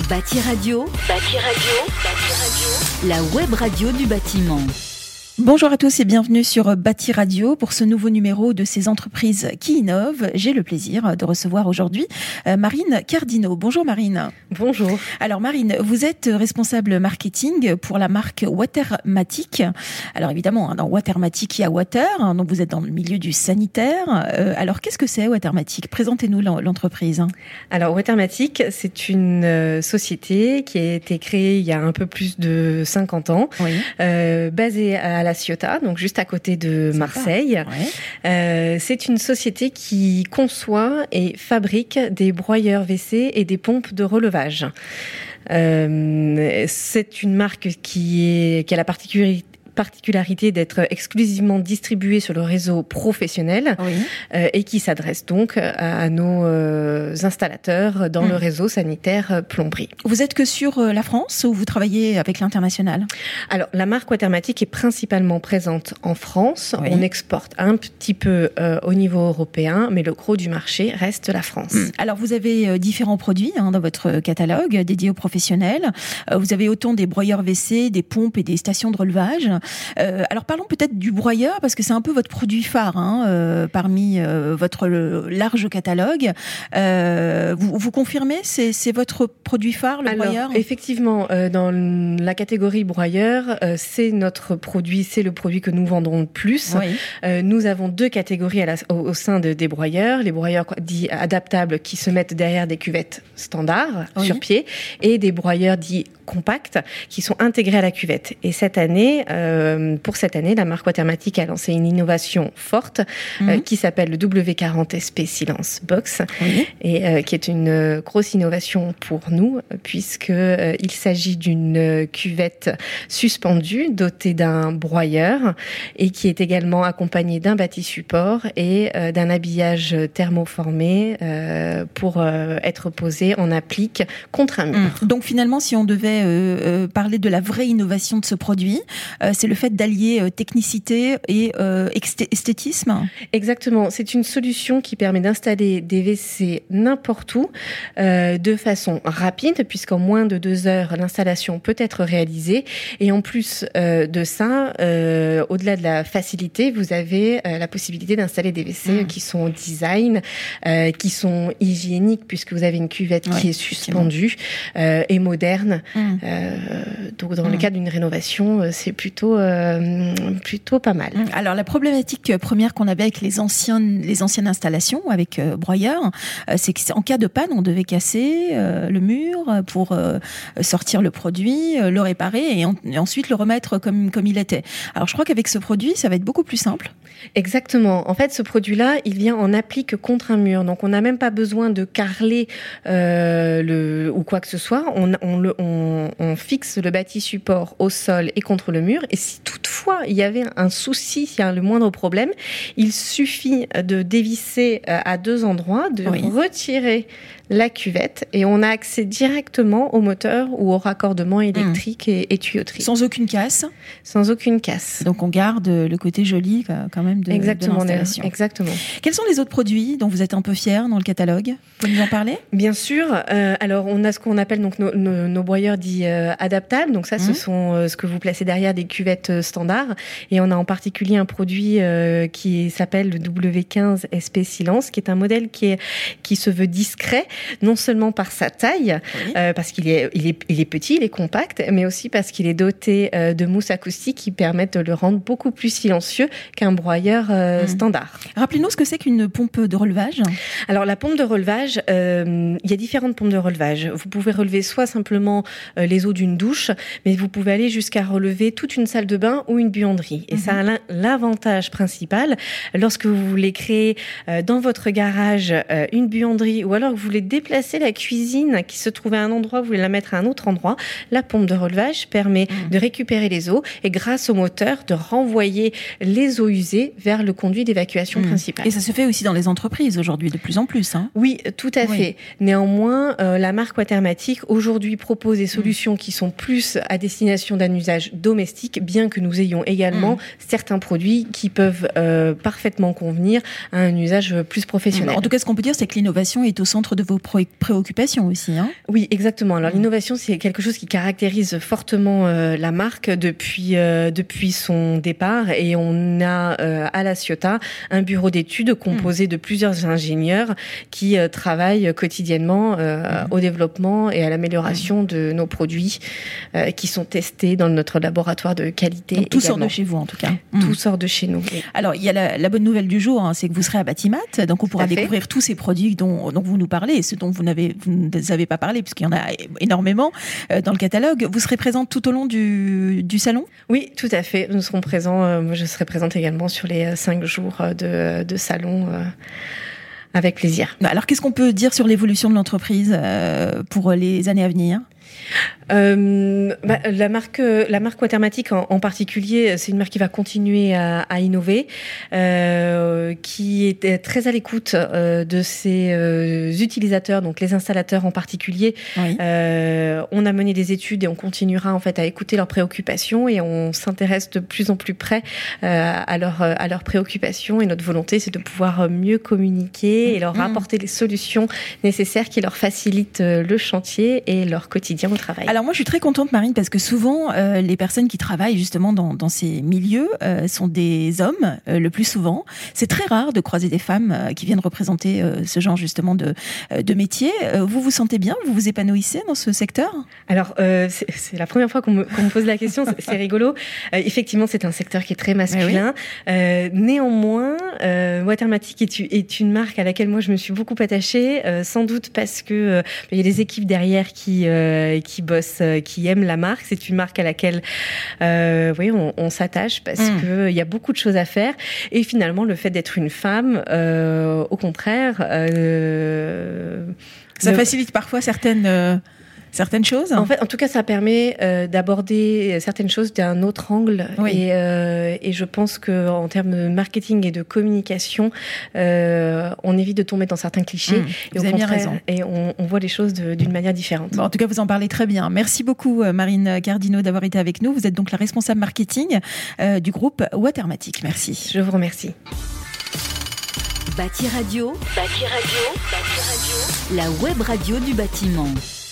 Bâti Radio. Bâti Radio. Bâti Radio. La web radio du bâtiment. Bonjour à tous et bienvenue sur Bâti Radio pour ce nouveau numéro de ces entreprises qui innovent. J'ai le plaisir de recevoir aujourd'hui Marine Cardino. Bonjour Marine. Bonjour. Alors Marine, vous êtes responsable marketing pour la marque Watermatic. Alors évidemment, dans Watermatic, il y a Water, donc vous êtes dans le milieu du sanitaire. Alors qu'est-ce que c'est Watermatic ? Présentez-nous l'entreprise. Alors Watermatic, c'est une société qui a été créée il y a un peu plus de 50 ans, oui. Basée à La Ciotat, donc juste à côté de Marseille. Ouais. C'est une société qui conçoit et fabrique des broyeurs WC et des pompes de relevage. C'est une marque qui a la particularité d'être exclusivement distribuée sur le réseau professionnel, oui. Et qui s'adresse donc à nos installateurs dans le réseau sanitaire plomberie. Vous êtes que sur la France ou vous travaillez avec l'international ? Alors, la marque Watermatic est principalement présente en France. Oui. On exporte un petit peu au niveau européen, mais le gros du marché reste la France. Alors, vous avez différents produits dans votre catalogue dédiés aux professionnels. Vous avez autant des broyeurs WC, des pompes et des stations de relevage. Alors parlons peut-être du broyeur parce que c'est un peu votre produit phare parmi votre large catalogue. Vous confirmez, c'est votre produit phare, le broyeur ? Effectivement, dans la catégorie broyeur, c'est notre produit, c'est le produit que nous vendons le plus. Oui. Nous avons deux catégories au sein des broyeurs, les broyeurs dits adaptables qui se mettent derrière des cuvettes standards, oui. Sur pied, et des broyeurs dits compacts qui sont intégrés à la cuvette. Et pour cette année, la marque Watermatic a lancé une innovation forte qui s'appelle le W40 SP Silence Box, oui. Et qui est une grosse innovation pour nous puisque il s'agit d'une cuvette suspendue dotée d'un broyeur et qui est également accompagnée d'un bâti support et d'un habillage thermoformé pour être posé en applique contre un mur. Donc finalement, si on devait parler de la vraie innovation de ce produit, c'est le fait d'allier technicité et esthétisme. Exactement. C'est une solution qui permet d'installer des WC n'importe où de façon rapide, puisqu'en moins de 2 heures, l'installation peut être réalisée. Et en plus de ça, au-delà de la facilité, vous avez la possibilité d'installer des WC qui sont design, qui sont hygiéniques, puisque vous avez une cuvette qui est suspendue et moderne. Donc dans le cadre d'une rénovation, c'est plutôt pas mal. Alors la problématique première qu'on avait avec les anciennes installations avec broyeur, c'est qu'en cas de panne, on devait casser le mur pour sortir le produit, le réparer et ensuite le remettre comme il était. Alors je crois qu'avec ce produit, ça va être beaucoup plus simple. Exactement. En fait, ce produit-là, il vient en applique contre un mur. Donc on n'a même pas besoin de carreler ou quoi que ce soit. On fixe le bâti support au sol et contre le mur. Et si toutefois il y avait un souci, s'il y a le moindre problème, il suffit de dévisser à 2 endroits, de retirer la cuvette et on a accès directement au moteur ou au raccordement électrique et tuyauterie. Sans aucune casse ? Sans aucune casse. Donc on garde le côté joli quand même de l'installation. Exactement. Quels sont les autres produits dont vous êtes un peu fiers dans le catalogue ? Vous pouvez nous en parler ? Bien sûr. Alors on a ce qu'on appelle donc nos broyeurs dits adaptables. Donc ça, ce sont ce que vous placez derrière des cuvettes standards. Et on a en particulier un produit qui s'appelle le W15 SP Silence, qui est un modèle qui se veut discret, non seulement par sa taille, parce qu'il est petit, il est compact, mais aussi parce qu'il est doté de mousses acoustiques qui permettent de le rendre beaucoup plus silencieux qu'un broyeur standard. Rappelez-nous ce que c'est qu'une pompe de relevage. Alors la pompe de relevage, il y a différentes pompes de relevage. Vous pouvez relever soit simplement les eaux d'une douche, mais vous pouvez aller jusqu'à relever toute une salle de bain ou une buanderie. Et ça a l'avantage principal, lorsque vous voulez créer dans votre garage une buanderie ou alors que vous voulez déplacer la cuisine qui se trouve à un endroit, vous voulez la mettre à un autre endroit, la pompe de relevage permet de récupérer les eaux et grâce au moteur de renvoyer les eaux usées vers le conduit d'évacuation principal. Et ça se fait aussi dans les entreprises aujourd'hui de plus en plus. Oui, tout à fait. Néanmoins, la marque Watermatic aujourd'hui propose des solutions qui sont plus à destination d'un usage domestique, bien que nous ayons également certains produits qui peuvent parfaitement convenir à un usage plus professionnel. En tout cas, ce qu'on peut dire, c'est que l'innovation est au centre de vos préoccupations aussi. Hein. Oui, exactement. Alors l'innovation, c'est quelque chose qui caractérise fortement la marque depuis son départ, et on a à La Ciotat un bureau d'études composé de plusieurs ingénieurs qui travaillent quotidiennement au développement et à l'amélioration de nos produits qui sont testés dans notre laboratoire de qualité. Donc, tout sort de chez vous, en tout cas. Tout sort de chez nous. Oui. Alors, il y a la bonne nouvelle du jour, c'est que vous serez à Batimat, donc on pourra découvrir tous ces produits dont vous nous parlez, et ceux dont vous n'avez pas parlé, puisqu'il y en a énormément dans le catalogue. Vous serez présente tout au long du salon ? Oui, tout à fait. Nous serons présents. Moi, je serai présente également sur les 5 jours de salon. Avec plaisir. Alors, qu'est-ce qu'on peut dire sur l'évolution de l'entreprise pour les années à venir ? La marque Watermatic en particulier, c'est une marque qui va continuer à innover, qui est très à l'écoute de ses utilisateurs, donc les installateurs en particulier. Oui. On a mené des études et on continuera en fait à écouter leurs préoccupations, et on s'intéresse de plus en plus près à leurs préoccupations, et notre volonté, c'est de pouvoir mieux communiquer et leur apporter les solutions nécessaires qui leur facilitent le chantier et leur quotidien au travail. Alors moi, je suis très contente, Marine, parce que souvent, les personnes qui travaillent justement dans ces milieux sont des hommes, le plus souvent. C'est très rare de croiser des femmes qui viennent représenter ce genre justement de métier. Vous vous sentez bien ? Vous vous épanouissez dans ce secteur ? Alors, c'est la première fois qu'on me pose la question. C'est rigolo. Effectivement, c'est un secteur qui est très masculin. Oui. Néanmoins, Watermatic est une marque à laquelle moi, je me suis beaucoup attachée, sans doute parce que il y a des équipes derrière qui bossent, qui aiment la marque. C'est une marque à laquelle on s'attache parce qu'il y a beaucoup de choses à faire. Et finalement, le fait d'être une femme, au contraire... ça facilite parfois certaines choses. En fait, en tout cas, ça permet d'aborder certaines choses d'un autre angle. Oui. Et je pense qu'en termes de marketing et de communication, on évite de tomber dans certains clichés. Et vous avez bien raison. Et on voit les choses d'une manière différente. Bon, en tout cas, vous en parlez très bien. Merci beaucoup, Marine Cardino, d'avoir été avec nous. Vous êtes donc la responsable marketing du groupe Watermatic. Merci. Je vous remercie. Bâti Radio, la web radio du bâtiment.